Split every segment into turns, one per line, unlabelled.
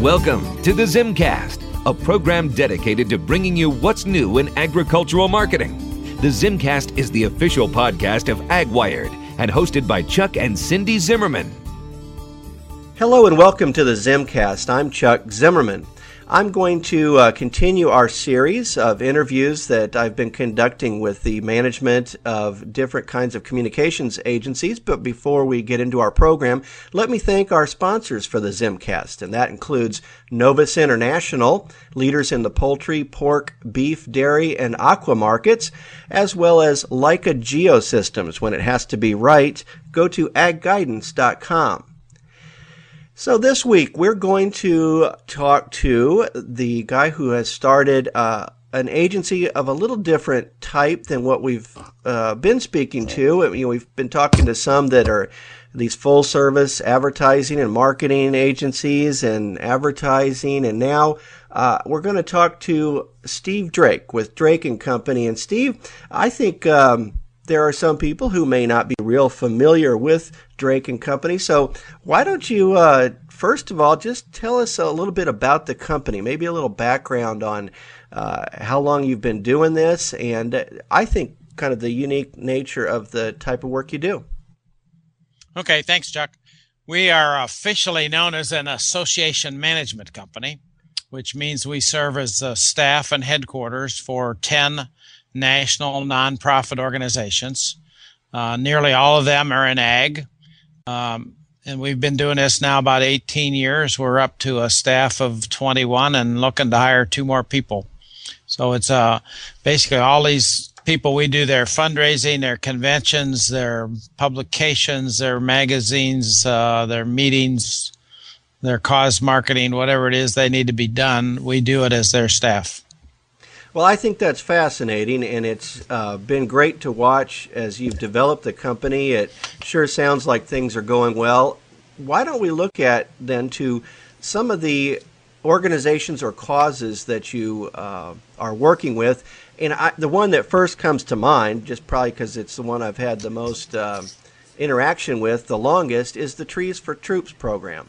Welcome to the Zimcast, a program dedicated to bringing you what's new in agricultural marketing. The Zimcast is the official podcast of AgWired and hosted by Chuck and Cindy Zimmerman.
Hello and welcome to the Zimcast. I'm Chuck Zimmerman. I'm going to continue our series of interviews that I've been conducting with the management of different kinds of communications agencies. But before we get into our program, let me thank our sponsors for the Zimcast, and that includes Novus International, leaders in the poultry, pork, beef, dairy, and aqua markets, as well as Leica Geosystems. When it has to be right, go to agguidance.com. So this week, we're going to talk to the guy who has started an agency of a little different type than what we've been speaking to. We've been talking to some that are these full-service advertising and marketing agencies and advertising, and now we're going to talk to Steve Drake with Drake & Company. And Steve, I think there are some people who may not be real familiar with Drake & Company. So why don't you, first of all, just tell us a little bit about the company, maybe a little background on how long you've been doing this, and I think kind of the unique nature of the type of work you do.
Okay, thanks, Chuck. We are officially known as an association management company, which means we serve as the staff and headquarters for 10 national nonprofit organizations. Nearly all of them are in ag. And we've been doing this now about 18 years. We're up to a staff of 21 and looking to hire 2 more people. So it's basically all these people, we do their fundraising, their conventions, their publications, their magazines, their meetings, their cause marketing, whatever it is they need to be done. We do it as their staff.
Well, I think that's fascinating, and it's been great to watch as you've developed the company. It sure sounds like things are going well. Why don't we look at, then, to some of the organizations or causes that you are working with? And the one that first comes to mind, just probably because it's the one I've had the most interaction with the longest, is the Trees for Troops program.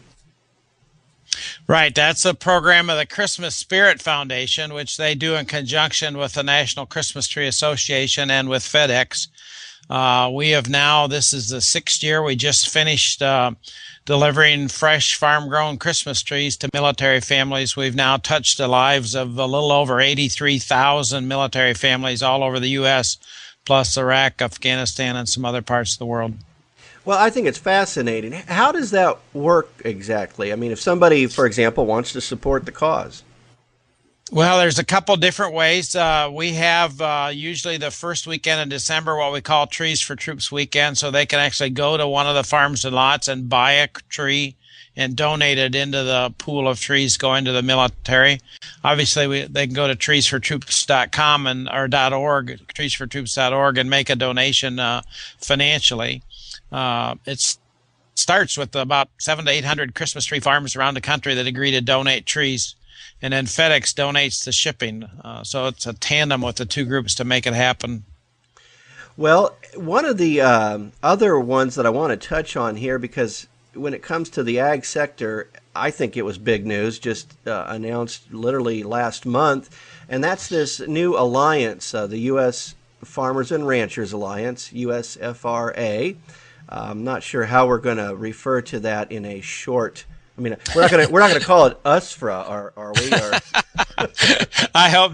Right. That's a program of the Christmas Spirit Foundation, which they do in conjunction with the National Christmas Tree Association and with FedEx. We have now, this is the 6th year, we just finished delivering fresh farm-grown Christmas trees to military families. We've now touched the lives of a little over 83,000 military families all over the U.S., plus Iraq, Afghanistan, and some other parts of the world.
Well, I think it's fascinating. How does that work exactly? I mean, if somebody, for example, wants to support the cause.
Well, there's a couple different ways. We have usually the first weekend in December what we call Trees for Troops weekend, so they can actually go to one of the farms and lots and buy a tree and donate it into the pool of trees going to the military. Obviously, they can go to treesfortroops.com or .org, treesfortroops.org, and make a donation financially. It starts with about 700 to 800 Christmas tree farms around the country that agree to donate trees, and then FedEx donates the shipping. So it's a tandem with the 2 groups to make it happen.
Well, one of the other ones that I want to touch on here, because when it comes to the ag sector, I think it was big news, just announced literally last month, and that's this new alliance, the U.S. Farmers and Ranchers Alliance, USFRA. I'm not sure how we're going to refer to that in a short. I mean, we're not going to call it USFRA, are we? Or
I hope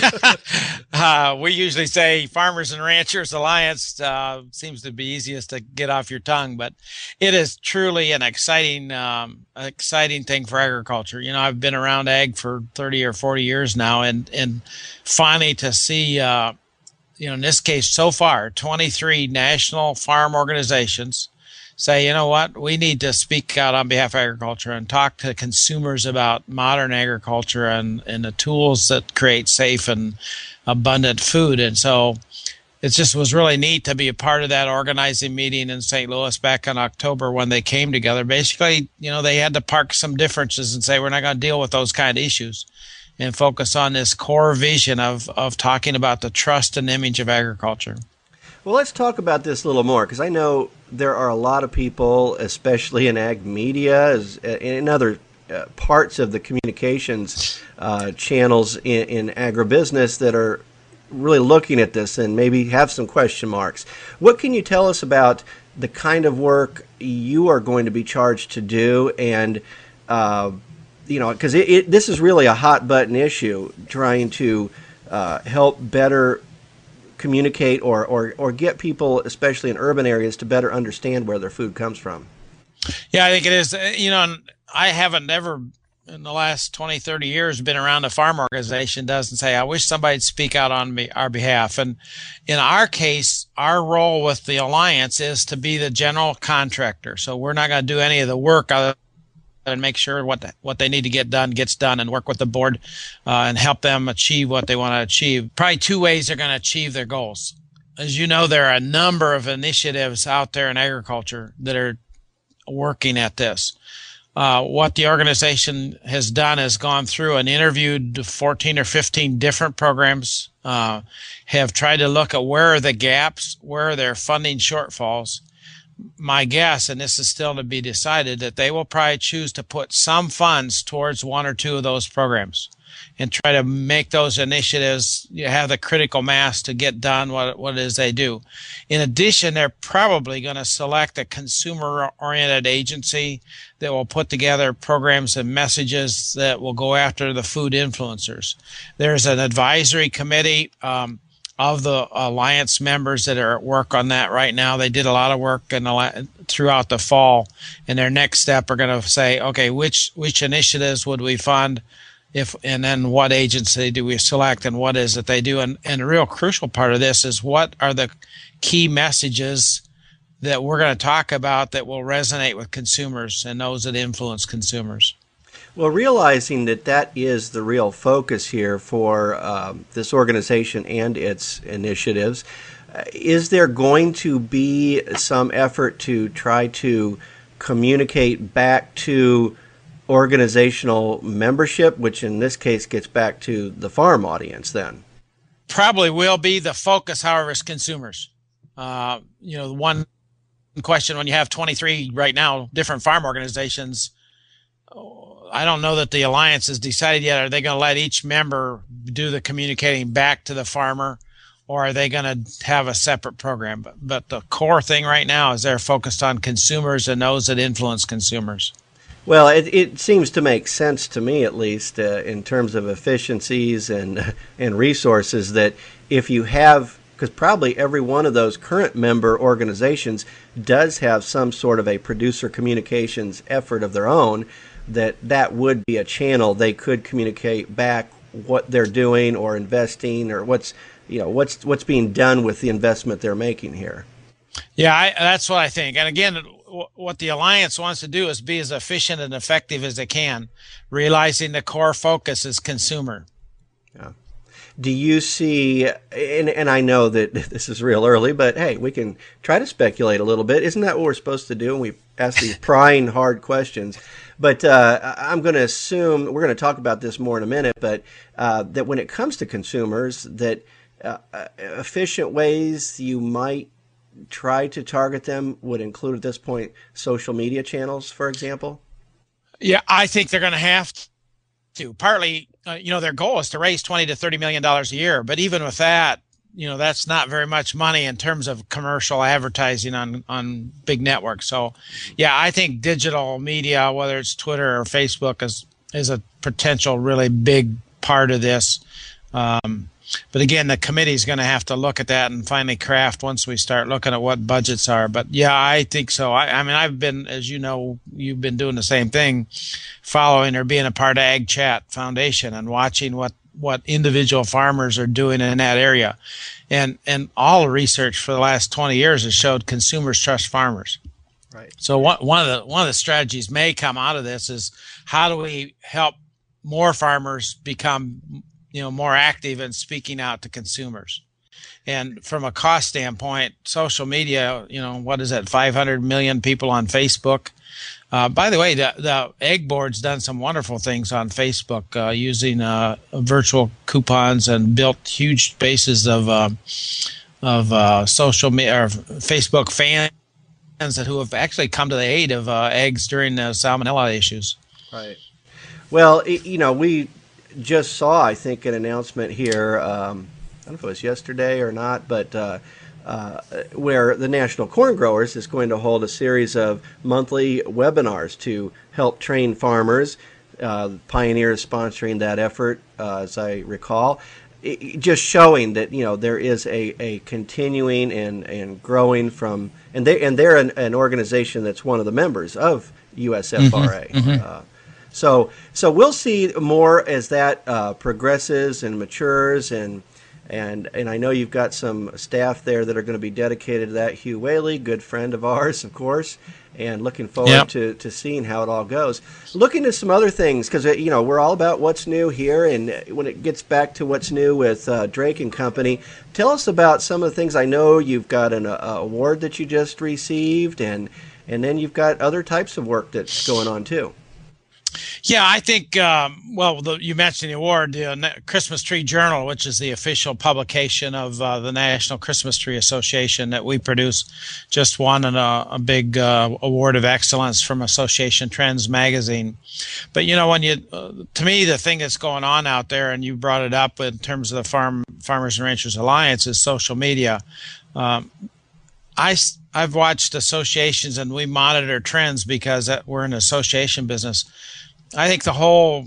not. We usually say Farmers and Ranchers Alliance. Seems to be easiest to get off your tongue, but it is truly an exciting thing for agriculture. You know, I've been around ag for 30 or 40 years now, and finally to see. In this case, so far, 23 national farm organizations say, you know what, we need to speak out on behalf of agriculture and talk to consumers about modern agriculture and the tools that create safe and abundant food. And so it just was really neat to be a part of that organizing meeting in St. Louis back in October when they came together. Basically, they had to park some differences and say, we're not going to deal with those kind of issues, and focus on this core vision of talking about the trust and image of agriculture.
Well, let's talk about this a little more, because I know there are a lot of people, especially in ag media and in other parts of the communications channels in agribusiness that are really looking at this and maybe have some question marks. What can you tell us about the kind of work you are going to be charged to do, and because this is really a hot button issue, trying to help better communicate or get people, especially in urban areas, to better understand where their food comes from.
Yeah, I think it is. I haven't ever in the last 20, 30 years been around a farm organization doesn't say, I wish somebody'd speak out on our behalf. And in our case, our role with the Alliance is to be the general contractor. So we're not going to do any of the work other and make sure what they need to get done gets done, and work with the board and help them achieve what they want to achieve. Probably two ways they're going to achieve their goals. As you know, there are a number of initiatives out there in agriculture that are working at this. What the organization has done is gone through and interviewed 14 or 15 different programs, have tried to look at where are the gaps, where are their funding shortfalls. My guess, and this is still to be decided, that they will probably choose to put some funds towards one or two of those programs and try to make those initiatives have the critical mass to get done what it is they do. In addition, they're probably going to select a consumer-oriented agency that will put together programs and messages that will go after the food influencers. There's an advisory committee of the Alliance members that are at work on that right now. They did a lot of work throughout the fall, and their next step are going to say, okay, which initiatives would we fund, and then what agency do we select, and what is it they do? And a real crucial part of this is what are the key messages that we're going to talk about that will resonate with consumers and those that influence consumers.
Well, realizing that is the real focus here for this organization and its initiatives, is there going to be some effort to try to communicate back to organizational membership, which in this case gets back to the farm audience then?
Probably will be. The focus, however, is consumers. The one question, when you have 23 right now different farm organizations, I don't know that the Alliance has decided yet. Are they going to let each member do the communicating back to the farmer, or are they going to have a separate program? But the core thing right now is they're focused on consumers and those that influence consumers.
Well, it seems to make sense to me, at least, in terms of efficiencies and resources, that if you have, because probably every one of those current member organizations does have some sort of a producer communications effort of their own, that would be a channel they could communicate back what they're doing or investing, or what's being done with the investment they're making here.
Yeah, that's what I think. And again, what the Alliance wants to do is be as efficient and effective as they can, realizing the core focus is consumer.
Yeah. Do you see, and I know that this is real early, but hey, we can try to speculate a little bit. Isn't that what we're supposed to do when we ask these prying, hard questions? But I'm going to assume, we're going to talk about this more in a minute, but that when it comes to consumers, that efficient ways you might try to target them would include at this point social media channels, for example?
Yeah, I think they're going to have to. Partly, their goal is to raise $20 to $30 million a year, but even with that, that's not very much money in terms of commercial advertising on big networks. So, yeah, I think digital media, whether it's Twitter or Facebook, is a potential really big part of this. But again, the committee is going to have to look at that and finally craft once we start looking at what budgets are. But yeah, I think so. I mean, I've been, as you know, you've been doing the same thing, following or being a part of Ag Chat Foundation and watching what individual farmers are doing in that area. And all the research for the last 20 years has showed consumers trust farmers.
Right.
So one of the strategies may come out of this is, how do we help more farmers become more active in speaking out to consumers? And from a cost standpoint, social media, what is that, 500 million people on Facebook? By the way, the Egg Board's done some wonderful things on Facebook using virtual coupons, and built huge bases of social media or Facebook fans who have actually come to the aid of eggs during the salmonella issues.
Right. Well, we just saw, I think, an announcement here. I don't know if it was yesterday or not, but where the National Corn Growers is going to hold a series of monthly webinars to help train farmers. Pioneer is sponsoring that effort, as I recall. Just showing that there is a continuing and growing from, and they're an organization that's one of the members of USFRA. Mm-hmm. So we'll see more as that progresses and matures, and I know you've got some staff there that are going to be dedicated to that. Hugh Whaley, good friend of ours, of course, and looking forward to seeing how it all goes. Looking at some other things, because we're all about what's new here, and when it gets back to what's new with Drake and Company, tell us about some of the things. I know you've got an award that you just received, and then you've got other types of work that's going on too.
Yeah, I think, you mentioned the award, the Christmas Tree Journal, which is the official publication of the National Christmas Tree Association that we produce, just won a big award of excellence from Association Trends magazine. But, to me, the thing that's going on out there, and you brought it up in terms of the Farmers and Ranchers Alliance, is social media. I've watched associations, and we monitor trends because we're in the association business. I think the whole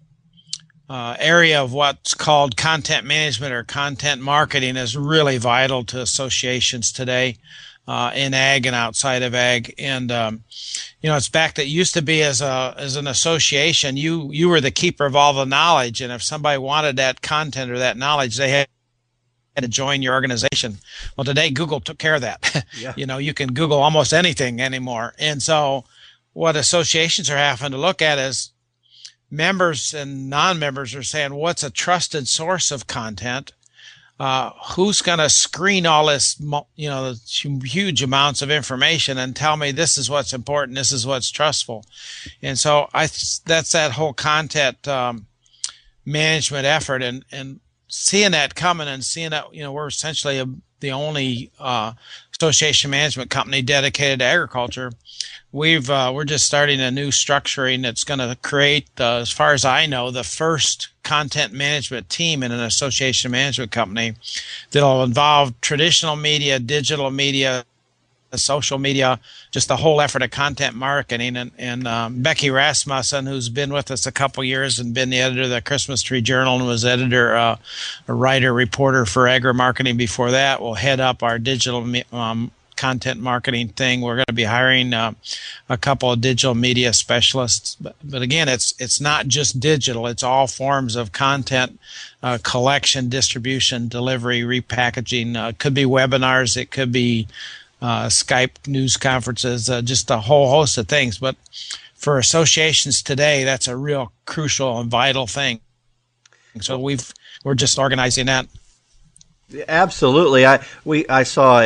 area of what's called content management or content marketing is really vital to associations today in ag and outside of ag. And it's back that used to be as an association, you were the keeper of all the knowledge, and if somebody wanted that content or that knowledge, they had to join your organization. Well, today Google took care of that. Yeah. You can Google almost anything anymore. And so what associations are having to look at is members and non-members are saying, what's a trusted source of content? Who's going to screen all this, huge amounts of information and tell me this is what's important, this is what's trustful? And so that's that whole content management effort, and seeing that coming and seeing that, we're essentially the only association management company dedicated to agriculture. We're just starting a new structuring that's going to create, as far as I know, the first content management team in an association management company that'll involve traditional media, digital media, social media, just the whole effort of content marketing. And Becky Rasmussen, who's been with us a couple years and been the editor of the Christmas Tree Journal and was editor, a writer, reporter for Agri-Marketing before that, will head up our digital content marketing thing. We're going to be hiring a couple of digital media specialists. But again, it's not just digital. It's all forms of content collection, distribution, delivery, repackaging. It could be webinars. It could be Skype news conferences, just a whole host of things. But for associations today, that's a real crucial and vital thing. So we're just organizing that.
Absolutely. I saw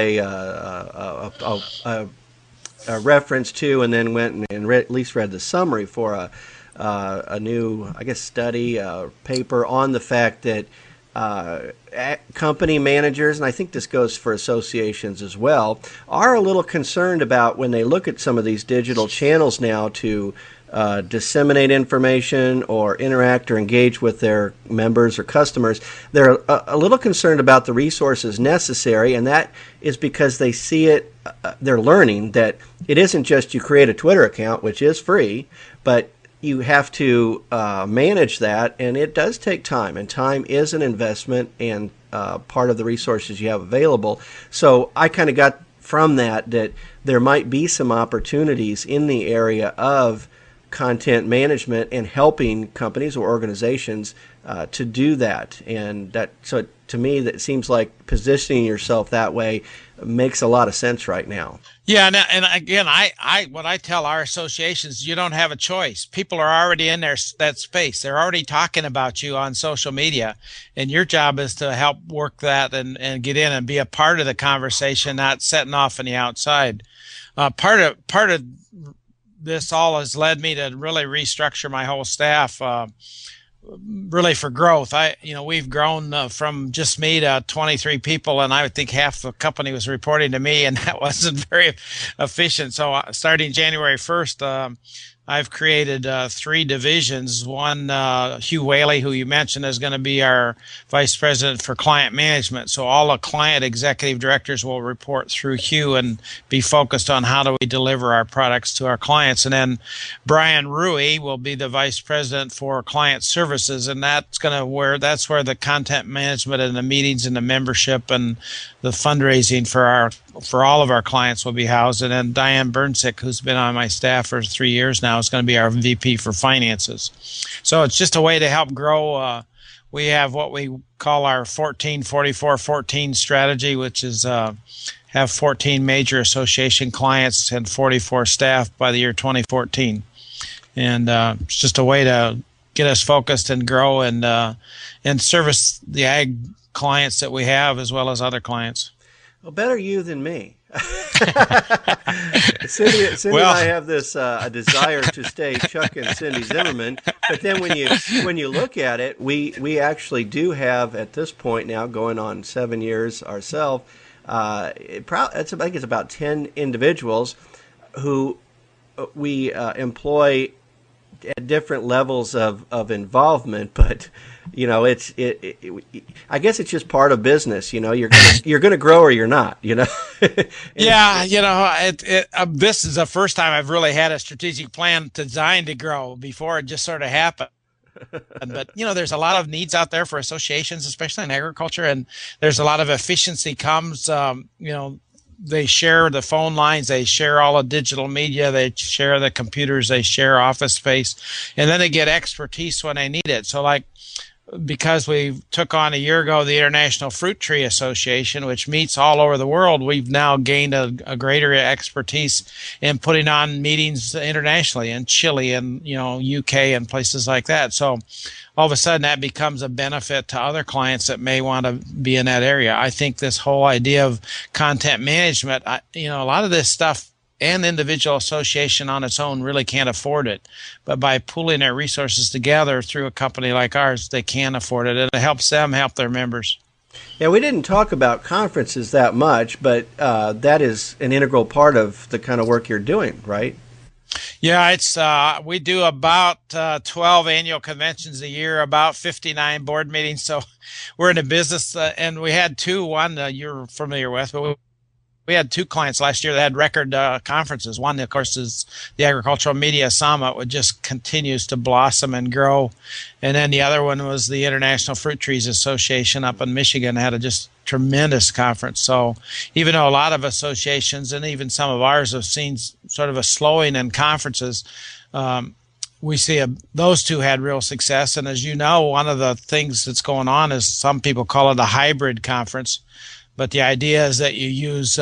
a reference to, and then went and at least read the summary for a new, I guess, study paper on the fact that company managers, and I think this goes for associations as well, are a little concerned about when they look at some of these digital channels now to disseminate information or interact or engage with their members or customers. They're a little concerned about the resources necessary, and that is because they see it, they're learning that it isn't just you create a Twitter account, which is free, but you have to manage that, and it does take time, and time is an investment and part of the resources you have available. So I kind of got from that there might be some opportunities in the area of content management and helping companies or organizations to do that. And so to me, that seems like positioning yourself that way makes a lot of sense right now.
Yeah, and again, what I tell our associations, you don't have a choice. People are already in that space. They're already talking about you on social media, and your job is to help work that and get in and be a part of the conversation, not setting off on the outside. Part of this all has led me to really restructure my whole staff, really for growth. We've grown from just me to 23 people, and I think half the company was reporting to me, and that wasn't very efficient. So starting January 1st, I've created 3 divisions. One, Hugh Whaley, who you mentioned, is going to be our vice president for client management. So all the client executive directors will report through Hugh and be focused on how do we deliver our products to our clients. And then Brian Rui will be the vice president for client services, and that's where the content management and the meetings and the membership and the fundraising for all of our clients will be housed. And then Diane Burnsick, who's been on my staff for 3 years now, is going to be our VP for finances. So it's just a way to help grow. We have what we call our 14-44-14 strategy, which is have 14 major association clients and 44 staff by the year 2014. And it's just a way to get us focused and grow and service the ag clients that we have as well as other clients.
Well, better you than me. Cindy and I have this a desire to stay Chuck and Cindy Zimmerman, but then when you look at it, we actually do have at this point now going on 7 years ourselves. I think it's about 10 individuals who we employ at different levels of involvement, but you know, I guess it's just part of business. You know, you're gonna grow or you're not. You know.
Yeah, you know, this is the first time I've really had a strategic plan designed to grow. Before it just sort of happened. But you know, there's a lot of needs out there for associations, especially in agriculture, and there's a lot of efficiency comes. You know, they share the phone lines, they share all the digital media, they share the computers, they share office space, and then they get expertise when they need it. So like, because we took on a year ago the International Fruit Tree Association, which meets all over the world, we've now gained a greater expertise in putting on meetings internationally in Chile and, you know, UK and places like that. So all of a sudden that becomes a benefit to other clients that may want to be in that area. I think this whole idea of content management, you know, a lot of this stuff and individual association on its own really can't afford it. But by pooling their resources together through a company like ours, they can afford it, and it helps them help their members.
Yeah, we didn't talk about conferences that much, but that is an integral part of the kind of work you're doing, right?
Yeah, it's we do about 12 annual conventions a year, about 59 board meetings. So we're in a business, and we had one you're familiar with, but we had 2 clients last year that had record conferences. One, of course, is the Agricultural Media Summit, which just continues to blossom and grow. And then the other one was the International Fruit Trees Association up in Michigan, had a just tremendous conference. So even though a lot of associations and even some of ours have seen sort of a slowing in conferences, we see those 2 had real success. And as you know, one of the things that's going on is some people call it a hybrid conference. But the idea is that you use,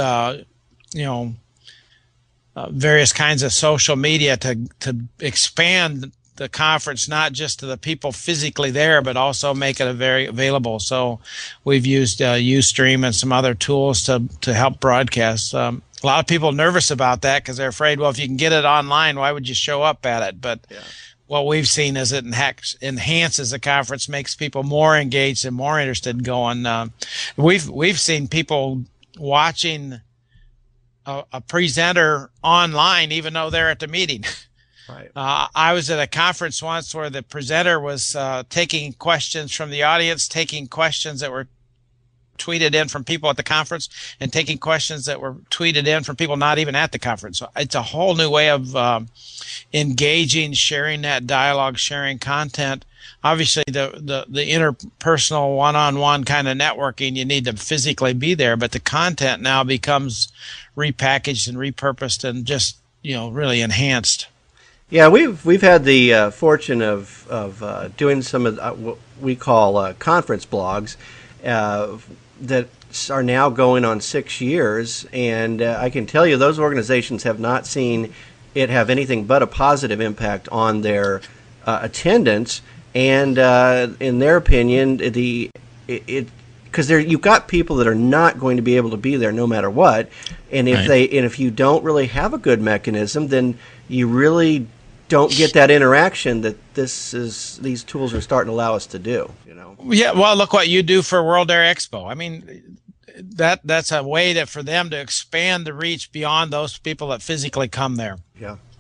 various kinds of social media to expand the conference, not just to the people physically there, but also make it very available. So we've used Ustream and some other tools to help broadcast. A lot of people are nervous about that because they're afraid, well, if you can get it online, why would you show up at it? But yeah. What we've seen is it enhances the conference, makes people more engaged and more interested in going. We've seen people watching a presenter online, even though they're at the meeting.
Right.
I was at a conference once where the presenter was taking questions from the audience, taking questions that were tweeted in from people at the conference, and taking questions that were tweeted in from people not even at the conference. So it's a whole new way of engaging, sharing that dialogue, sharing content. Obviously, the interpersonal one-on-one kind of networking, you need to physically be there, but the content now becomes repackaged and repurposed and just, you know, really enhanced.
Yeah, we've had the fortune of doing some of what we call conference blogs that are now going on 6 years, and I can tell you those organizations have not seen it have anything but a positive impact on their attendance, and in their opinion, because you've got people that are not going to be able to be there no matter what, and if you don't really have a good mechanism, then you really don't get that interaction that these tools are starting to allow us to do. You know.
Yeah. Well, look what you do for World Dairy Expo. I mean, that's a way for them to expand the reach beyond those people that physically come there.
Yeah.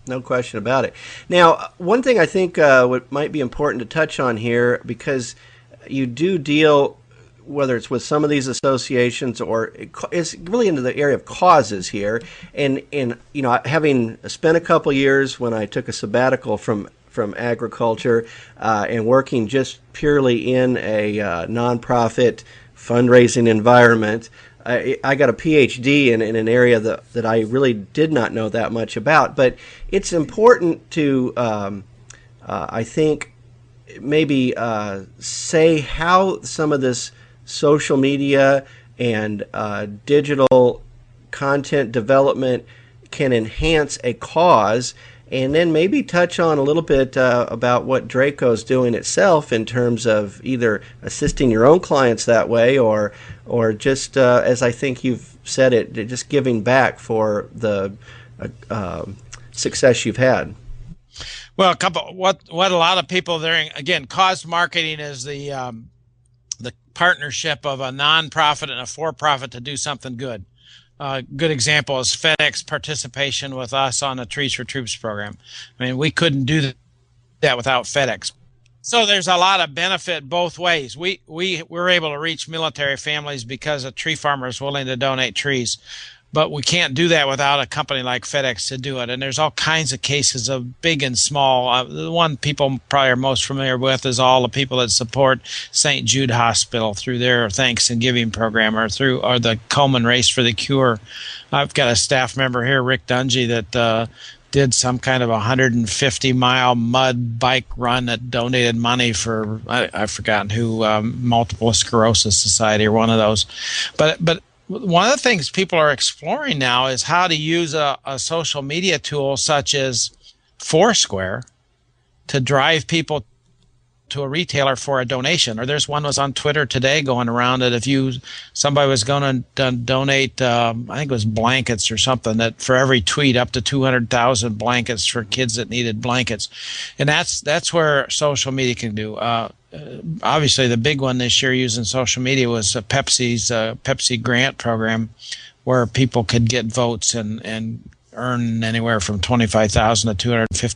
No question about it. Now, one thing I think what might be important to touch on here, because you do deal, whether it's with some of these associations or it's really into the area of causes here, and having spent a couple years when I took a sabbatical from agriculture and working just purely in a nonprofit fundraising environment. I got a PhD in an area that I really did not know that much about, but it's important to, I think, maybe say how some of this social media and digital content development can enhance a cause, and then maybe touch on a little bit about what Draco's doing itself in terms of either assisting your own clients that way or just, as I think you've said it, just giving back for the success you've had.
Well, what a lot of people there, again, cause marketing is the partnership of a nonprofit and a for-profit to do something good. A good example is FedEx participation with us on the Trees for Troops program. I mean, we couldn't do that without FedEx. So there's a lot of benefit both ways. We were able to reach military families because a tree farmer is willing to donate trees. But we can't do that without a company like FedEx to do it. And there's all kinds of cases of big and small. The one people probably are most familiar with is all the people that support St. Jude Hospital through their Thanks and Giving program or the Coleman Race for the Cure. I've got a staff member here, Rick Dungy, that did some kind of 150-mile mud bike run that donated money for, I've forgotten who, Multiple Sclerosis Society or one of those. But one of the things people are exploring now is how to use a social media tool such as Foursquare to drive people to a retailer for a donation. Or there's one was on Twitter today going around that if somebody was going to donate, I think it was blankets or something, that for every tweet up to 200,000 blankets for kids that needed blankets. And that's where social media can do. Obviously, the big one this year using social media was Pepsi's Pepsi grant program, where people could get votes and earn anywhere from $25,000 to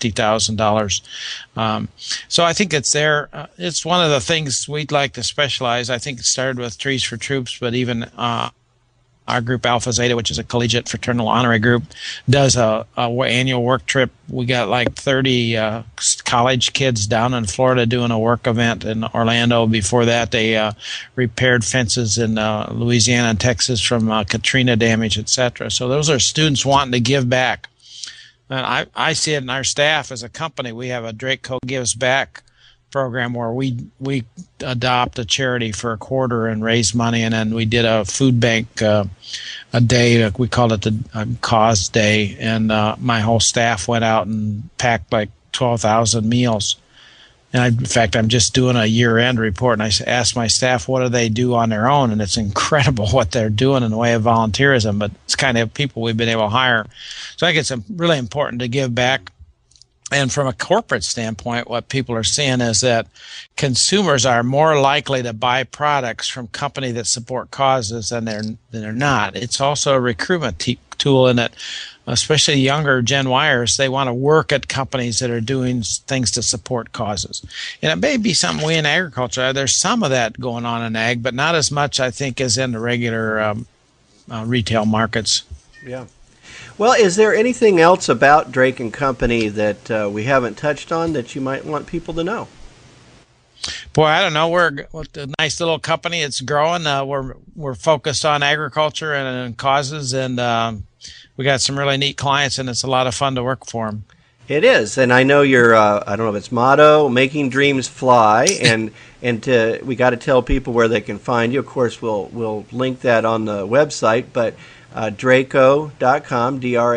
$250,000. So I think it's there. It's one of the things we'd like to specialize. I think it started with Trees for Troops, but even our group Alpha Zeta, which is a collegiate fraternal honorary group, does a annual work trip. We got like 30 college kids down in Florida doing a work event in Orlando. Before that, they repaired fences in Louisiana and Texas from Katrina damage, etc. So those are students wanting to give back. And I see it in our staff as a company. We have a Draco Gives Back program where we adopt a charity for a quarter and raise money, and then we did a food bank a day. We called it the Cause Day, and my whole staff went out and packed like 12,000 meals. And in fact, I'm just doing a year-end report, and I asked my staff what do they do on their own, and it's incredible what they're doing in the way of volunteerism, but it's kind of people we've been able to hire. So I think it's really important to give back. And from a corporate standpoint, what people are seeing is that consumers are more likely to buy products from companies that support causes than they're not. It's also a recruitment tool in that, especially younger Gen Yers, they want to work at companies that are doing things to support causes. And it may be something we in agriculture, there's some of that going on in ag, but not as much, I think, as in the regular retail markets.
Yeah. Well, is there anything else about Drake and Company that we haven't touched on that you might want people to know?
Boy, I don't know. We're a nice little company. It's growing. We're focused on agriculture and causes, and we got some really neat clients, and it's a lot of fun to work for them.
It is, and I know your I don't know if it's motto, making dreams fly, and we got to tell people where they can find you. Of course, we'll link that on the website, but Draco.com,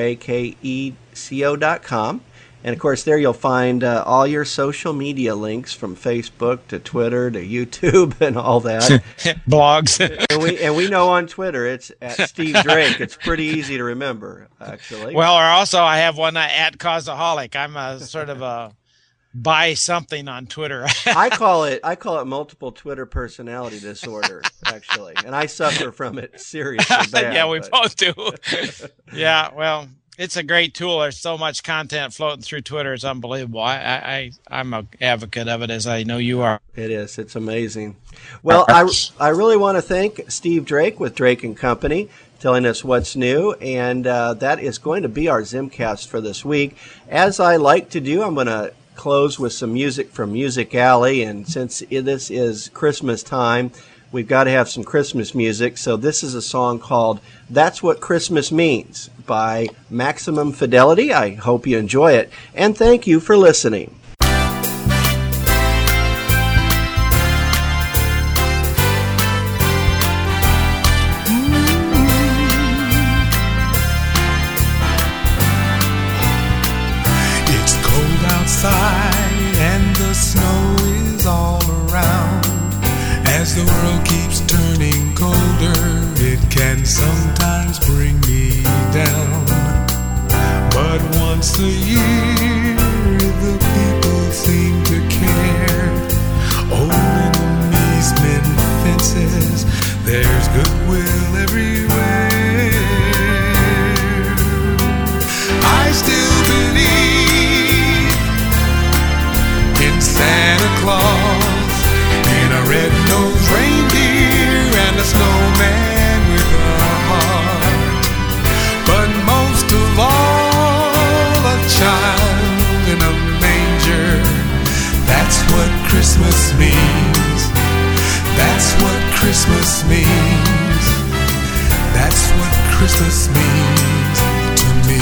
DRAKECO.com. And, of course, there you'll find all your social media links from Facebook to Twitter to YouTube and all that.
Blogs.
and we know on Twitter it's at Steve Drake. It's pretty easy to remember, actually.
Well, or also I have one at Causaholic. I'm a sort of a buy something on Twitter.
I call it multiple Twitter personality disorder, actually, and I suffer from it seriously bad.
Yeah, we both do. Yeah, well, It's a great tool. There's so much content floating through Twitter. It's unbelievable. I'm an advocate of it, as I know you are.
It is. It's amazing. Well, I really want to thank Steve Drake with Drake & Company telling us what's new, and that is going to be our Zimcast for this week. As I like to do, I'm going to close with some music from Music Alley, and since this is Christmas time, we've got to have some Christmas music. So this is a song called That's What Christmas Means by Maximum Fidelity. I hope you enjoy it, and thank you for listening.
It's cold outside and the snow is all around. As the world keeps turning colder, it can sometimes bring me down. But once a year, the people seem to care. Old enemies mend fences, there's goodwill everywhere. I still believe in Santa Claus, in a red-nosed reindeer and a snowman with a heart. But most of all, a child in a manger. That's what Christmas means. That's what Christmas means. That's what Christmas means to me.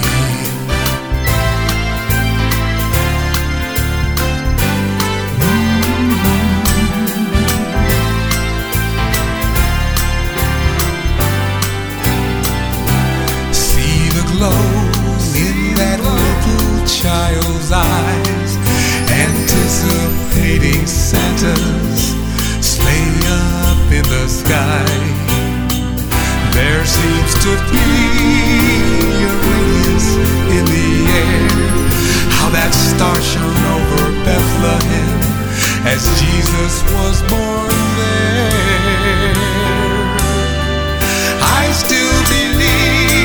Glows in that little child's eyes, anticipating Santa's sleigh up in the sky. There seems to be a radiance in the air. How that star shone over Bethlehem as Jesus was born there. I still believe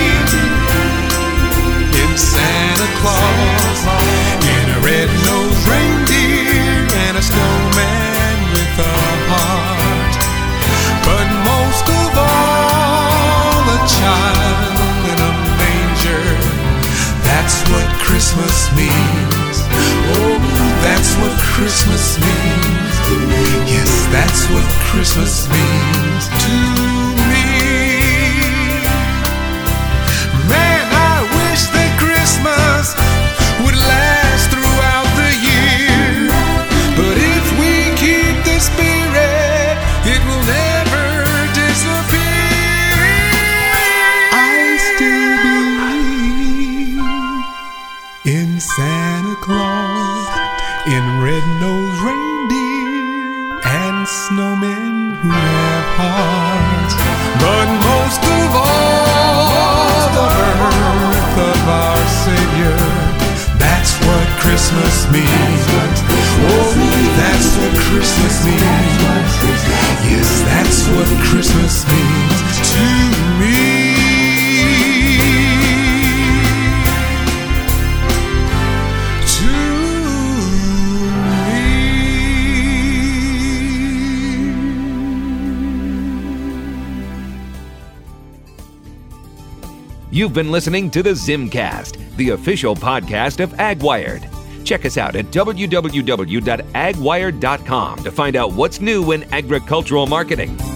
Santa Claus, in a red-nosed reindeer and a snowman with a heart. But most of all, a child in a manger. That's what Christmas means. Oh, that's what Christmas means. Yes, that's what Christmas means to me. Man, I wish that Christmas would last throughout the year. But if we keep the spirit, it will never disappear. I still believe in Santa Claus, in red-nosed reindeer and snowmen who have hearts. But most of all, the birth of our Savior, that's what Christmas means. Oh, that's what Christmas means. Yes, that's what Christmas means to me.
You've been listening to the Zimcast, the official podcast of AgWired. Check us out at www.agwired.com to find out what's new in agricultural marketing.